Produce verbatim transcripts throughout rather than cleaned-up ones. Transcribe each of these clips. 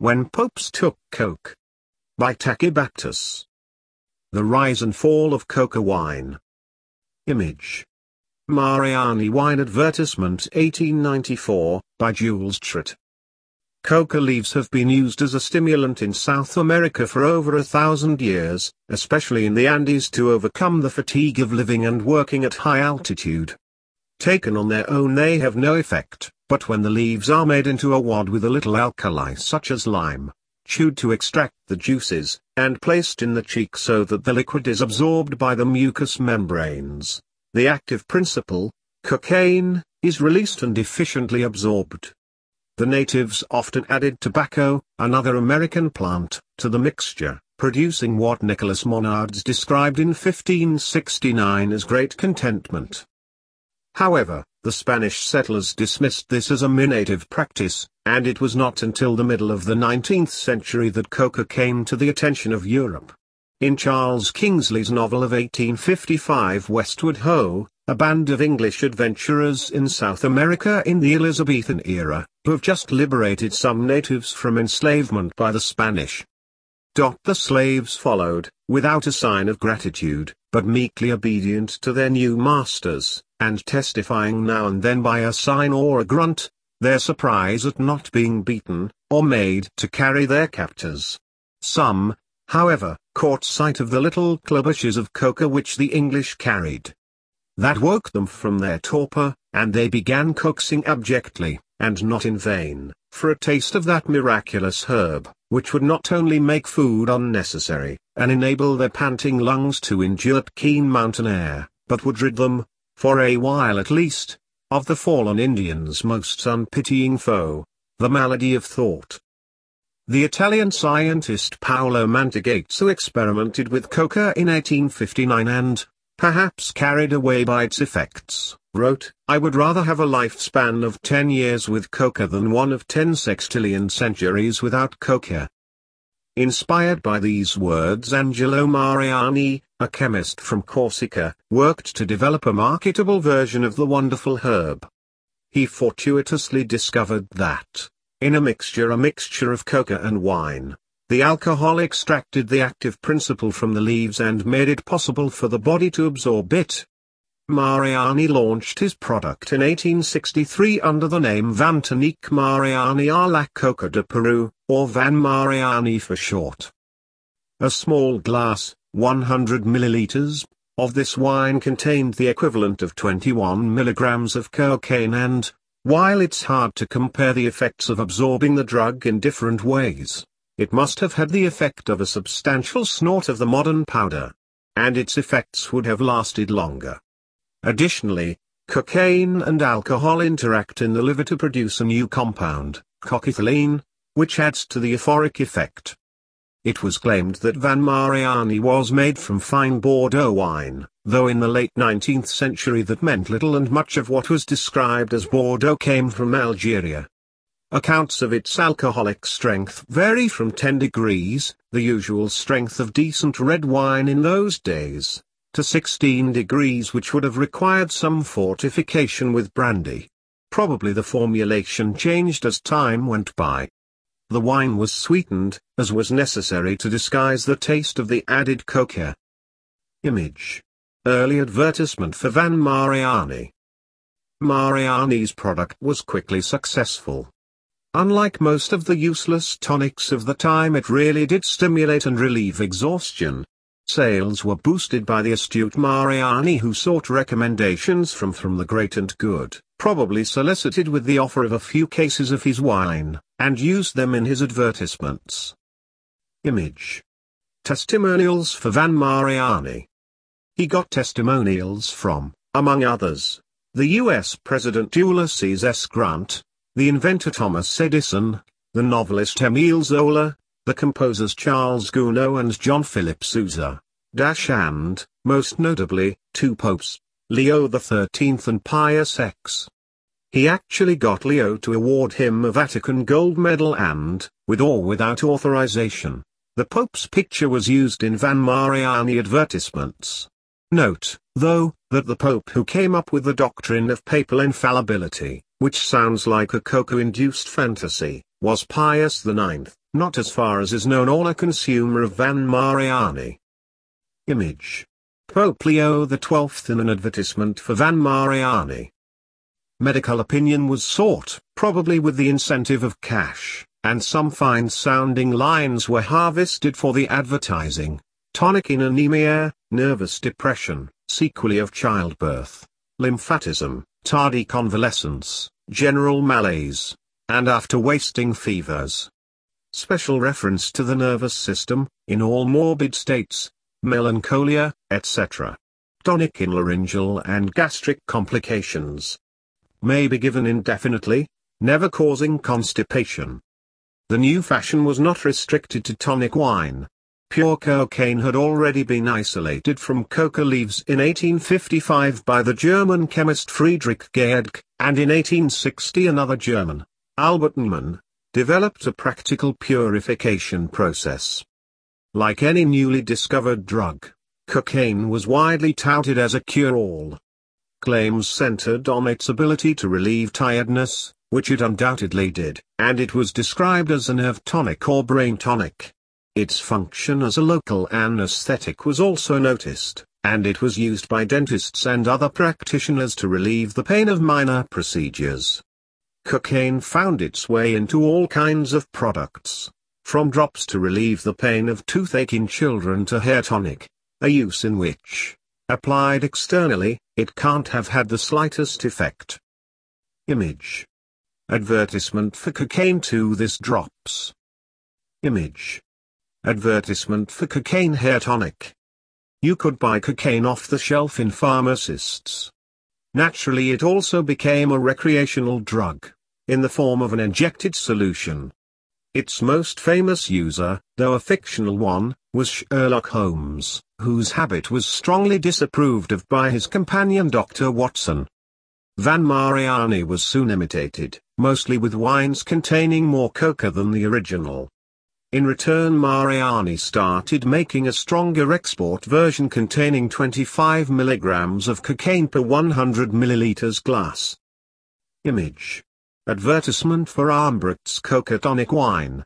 When Popes Took Coke. By Taki Baptis. The Rise and Fall of Coca Wine. Image. Mariani Wine Advertisement eighteen ninety-four, by Jules Trott. Coca leaves have been used as a stimulant in South America for over a thousand years, especially in the Andes to overcome the fatigue of living and working at high altitude. Taken on their own they have no effect, but when the leaves are made into a wad with a little alkali such as lime, chewed to extract the juices, and placed in the cheek so that the liquid is absorbed by the mucous membranes, the active principle, cocaine, is released and efficiently absorbed. The natives often added tobacco, another American plant, to the mixture, producing what Nicolas Monardes described in fifteen sixty-nine as great contentment. However, the Spanish settlers dismissed this as a native practice, and it was not until the middle of the nineteenth century that coca came to the attention of Europe. In Charles Kingsley's novel of eighteen fifty-five Westward Ho!, a band of English adventurers in South America in the Elizabethan era, have just liberated some natives from enslavement by the Spanish. The slaves followed, without a sign of gratitude, but meekly obedient to their new masters, and testifying now and then by a sign or a grunt, their surprise at not being beaten, or made to carry their captors. Some, however, caught sight of the little clubushes of coca which the English carried. That woke them from their torpor, and they began coaxing abjectly, and not in vain, for a taste of that miraculous herb, which would not only make food unnecessary, and enable their panting lungs to endure keen mountain air, but would rid them, for a while at least, of the fallen Indian's most unpitying foe, the malady of thought. The Italian scientist Paolo Mantegazza experimented with coca in eighteen fifty-nine and, perhaps carried away by its effects, wrote, "I would rather have a lifespan of ten years with coca than one of ten sextillion centuries without coca." Inspired by these words, Angelo Mariani, a chemist from Corsica, worked to develop a marketable version of the wonderful herb. He fortuitously discovered that, in a mixture a mixture of coca and wine, the alcohol extracted the active principle from the leaves and made it possible for the body to absorb it. Mariani launched his product in eighteen sixty-three under the name Vantanique Mariani a la Coca de Peru, or Van Mariani for short. A small glass, one hundred milliliters, of this wine contained the equivalent of twenty-one milligrams of cocaine and, while it's hard to compare the effects of absorbing the drug in different ways, it must have had the effect of a substantial snort of the modern powder. And its effects would have lasted longer. Additionally, cocaine and alcohol interact in the liver to produce a new compound, cocaethylene, which adds to the euphoric effect. It was claimed that Van Mariani was made from fine Bordeaux wine, though in the late nineteenth century that meant little and much of what was described as Bordeaux came from Algeria. Accounts of its alcoholic strength vary from ten degrees, the usual strength of decent red wine in those days, to sixteen degrees, which would have required some fortification with brandy. Probably the formulation changed as time went by. The wine was sweetened, as was necessary to disguise the taste of the added coca. Image. Early advertisement for Van Mariani. Mariani's product was quickly successful. Unlike most of the useless tonics of the time, it really did stimulate and relieve exhaustion. Sales were boosted by the astute Mariani, who sought recommendations from from the great and good, probably solicited with the offer of a few cases of his wine, and used them in his advertisements. Image. Testimonials for Van Mariani. He got testimonials from, among others, the U S President Ulysses S. Grant, the inventor Thomas Edison, the novelist Emile Zola, the composers Charles Gounod and John Philip Sousa, Dash and, most notably, two popes, Leo the thirteenth and Pius the sixth. He actually got Leo to award him a Vatican gold medal and, with or without authorization, the Pope's picture was used in Van Mariani advertisements. Note, though, that the Pope who came up with the doctrine of papal infallibility, which sounds like a coca-induced fantasy, was Pius the ninth, not as far as is known or a consumer of Van Mariani. Image. Pope Leo the twelfth in an advertisement for Van Mariani. Medical opinion was sought, probably with the incentive of cash, and some fine-sounding lines were harvested for the advertising. Tonic in anemia, nervous depression, sequelae of childbirth, lymphatism, tardy convalescence, general malaise, and after wasting fevers. Special reference to the nervous system, in all morbid states, melancholia, et cetera. Tonic in laryngeal and gastric complications. May be given indefinitely, never causing constipation. The new fashion was not restricted to tonic wine. Pure cocaine had already been isolated from coca leaves in eighteen fifty-five by the German chemist Friedrich Gaedge, and in eighteen sixty another German, Albert Neumann, developed a practical purification process. Like any newly discovered drug, cocaine was widely touted as a cure-all. Claims centered on its ability to relieve tiredness, which it undoubtedly did, and it was described as a nerve tonic or brain tonic. Its function as a local anesthetic was also noticed, and it was used by dentists and other practitioners to relieve the pain of minor procedures. Cocaine found its way into all kinds of products, from drops to relieve the pain of toothache in children to hair tonic, a use in which, applied externally, it can't have had the slightest effect. Image. Advertisement for cocaine to this drops. Image. Advertisement for cocaine hair tonic. You could buy cocaine off the shelf in pharmacists. Naturally, it also became a recreational drug, in the form of an injected solution. Its most famous user, though a fictional one, was Sherlock Holmes, whose habit was strongly disapproved of by his companion Doctor Watson. Van Mariani was soon imitated, mostly with wines containing more coca than the original. In return, Mariani started making a stronger export version containing twenty-five milligrams of cocaine per one hundred milliliters glass. Image. Advertisement for Armbrucht's Coca Tonic wine.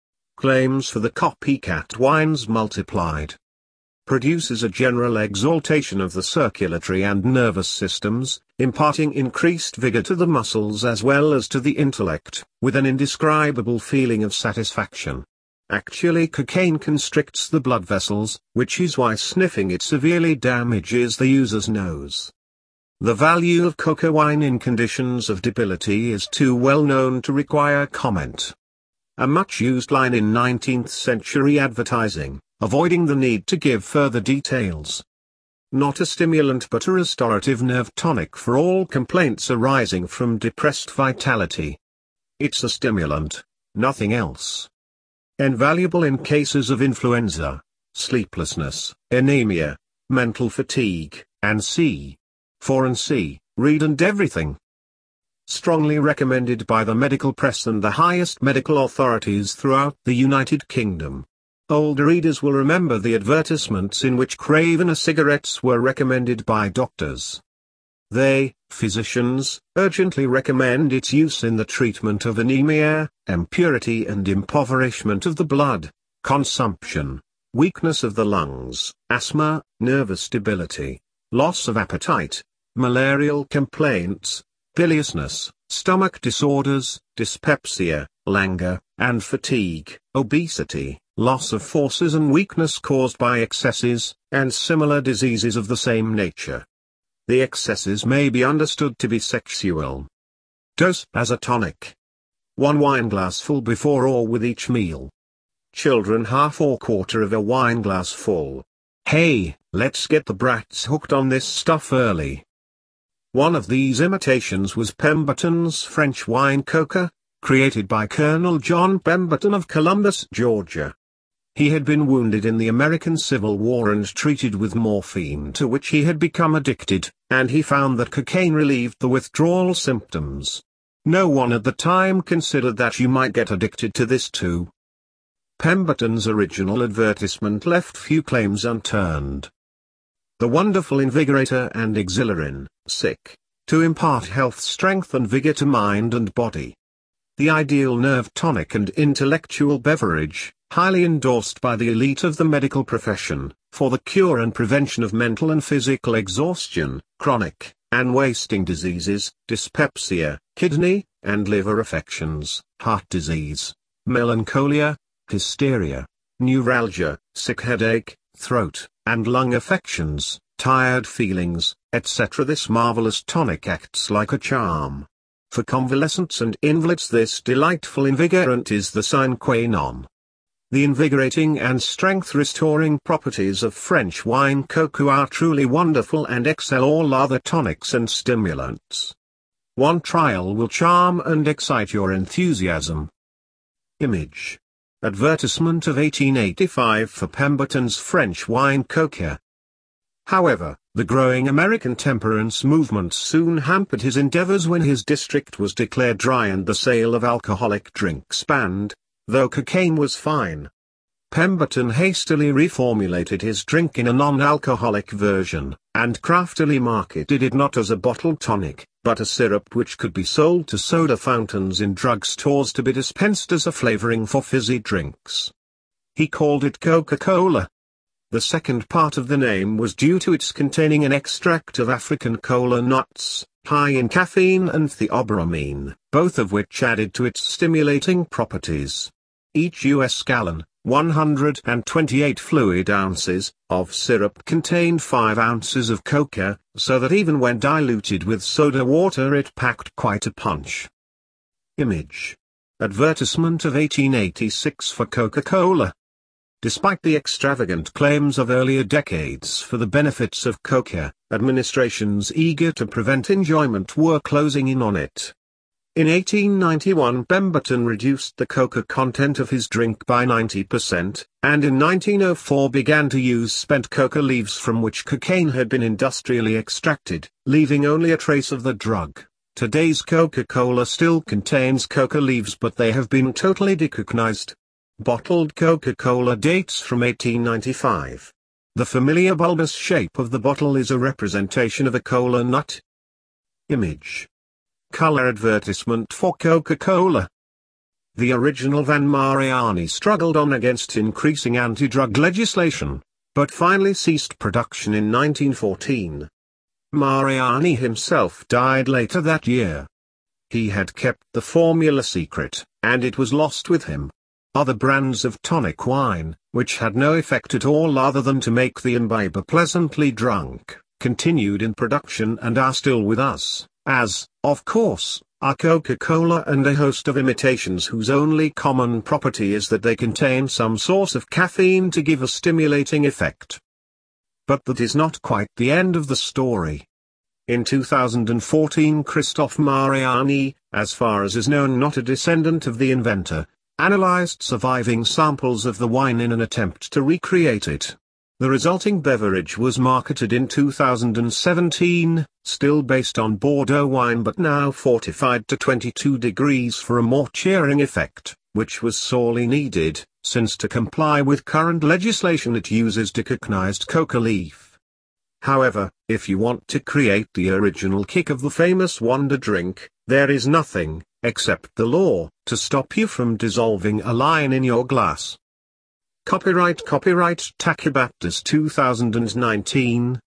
Claims for the copycat wines multiplied. Produces a general exaltation of the circulatory and nervous systems, imparting increased vigor to the muscles as well as to the intellect, with an indescribable feeling of satisfaction. Actually, cocaine constricts the blood vessels, which is why sniffing it severely damages the user's nose. The value of coca wine in conditions of debility is too well known to require comment. A much-used line in nineteenth century advertising, avoiding the need to give further details. Not a stimulant but a restorative nerve tonic for all complaints arising from depressed vitality. It's a stimulant, nothing else. Invaluable in cases of influenza, sleeplessness, anemia, mental fatigue, and C. four and C, read and everything. Strongly recommended by the medical press and the highest medical authorities throughout the United Kingdom. Older readers will remember the advertisements in which Cravener cigarettes were recommended by doctors. They, physicians, urgently recommend its use in the treatment of anemia, impurity and impoverishment of the blood, consumption, weakness of the lungs, asthma, nervous debility, loss of appetite, malarial complaints, biliousness, stomach disorders, dyspepsia, languor, and fatigue, obesity, loss of forces and weakness caused by excesses, and similar diseases of the same nature. The excesses may be understood to be sexual. Dose as a tonic. One wineglassful before or with each meal. Children half or quarter of a wineglass full. Hey, let's get the brats hooked on this stuff early. One of these imitations was Pemberton's French wine coca, created by Colonel John Pemberton of Columbus, Georgia. He had been wounded in the American Civil War and treated with morphine to which he had become addicted, and he found that cocaine relieved the withdrawal symptoms. No one at the time considered that you might get addicted to this too. Pemberton's original advertisement left few claims unturned. The wonderful invigorator and exhilarin, sick, to impart health, strength and vigor to mind and body. The ideal nerve tonic and intellectual beverage, highly endorsed by the elite of the medical profession, for the cure and prevention of mental and physical exhaustion, chronic, and wasting diseases, dyspepsia, kidney, and liver affections, heart disease, melancholia, hysteria, neuralgia, sick headache, throat, and lung affections, tired feelings, et cetera. This marvelous tonic acts like a charm. For convalescents and invalids, this delightful invigorant is the sine qua non. The invigorating and strength-restoring properties of French wine cocoa are truly wonderful and excel all other tonics and stimulants. One trial will charm and excite your enthusiasm. Image. Advertisement of eighteen eighty-five for Pemberton's French wine cocoa. However, the growing American temperance movement soon hampered his endeavors when his district was declared dry and the sale of alcoholic drinks banned, though cocaine was fine. Pemberton hastily reformulated his drink in a non-alcoholic version, and craftily marketed it not as a bottled tonic, but a syrup which could be sold to soda fountains in drugstores to be dispensed as a flavoring for fizzy drinks. He called it Coca-Cola. The second part of the name was due to its containing an extract of African cola nuts, high in caffeine and theobromine, both of which added to its stimulating properties. Each U S gallon, one hundred twenty-eight fluid ounces, of syrup contained five ounces of coca, so that even when diluted with soda water it packed quite a punch. Image. Advertisement of eighteen eighty-six for Coca-Cola. Despite the extravagant claims of earlier decades for the benefits of coca, administrations eager to prevent enjoyment were closing in on it. In eighteen ninety-one, Pemberton reduced the coca content of his drink by ninety percent, and in nineteen oh four began to use spent coca leaves from which cocaine had been industrially extracted, leaving only a trace of the drug. Today's Coca-Cola still contains coca leaves, but they have been totally decocainized. Bottled Coca-Cola dates from eighteen ninety-five. The familiar bulbous shape of the bottle is a representation of a cola nut. Image. Color advertisement for Coca-Cola. The original Van Mariani struggled on against increasing anti-drug legislation, but finally ceased production in nineteen fourteen. Mariani himself died later that year. He had kept the formula secret, and it was lost with him. Other brands of tonic wine, which had no effect at all other than to make the imbiber pleasantly drunk, continued in production and are still with us, as, of course, are Coca-Cola and a host of imitations whose only common property is that they contain some source of caffeine to give a stimulating effect. But that is not quite the end of the story. In two thousand fourteen, Christophe Mariani, as far as is known not a descendant of the inventor, analyzed surviving samples of the wine in an attempt to recreate it. The resulting beverage was marketed in two thousand seventeen, still based on Bordeaux wine but now fortified to twenty-two degrees for a more cheering effect, which was sorely needed, since to comply with current legislation it uses decocainized coca leaf. However, if you want to create the original kick of the famous wonder drink, there is nothing, except the law, to stop you from dissolving a line in your glass. Copyright Copyright Tachybactus two thousand nineteen,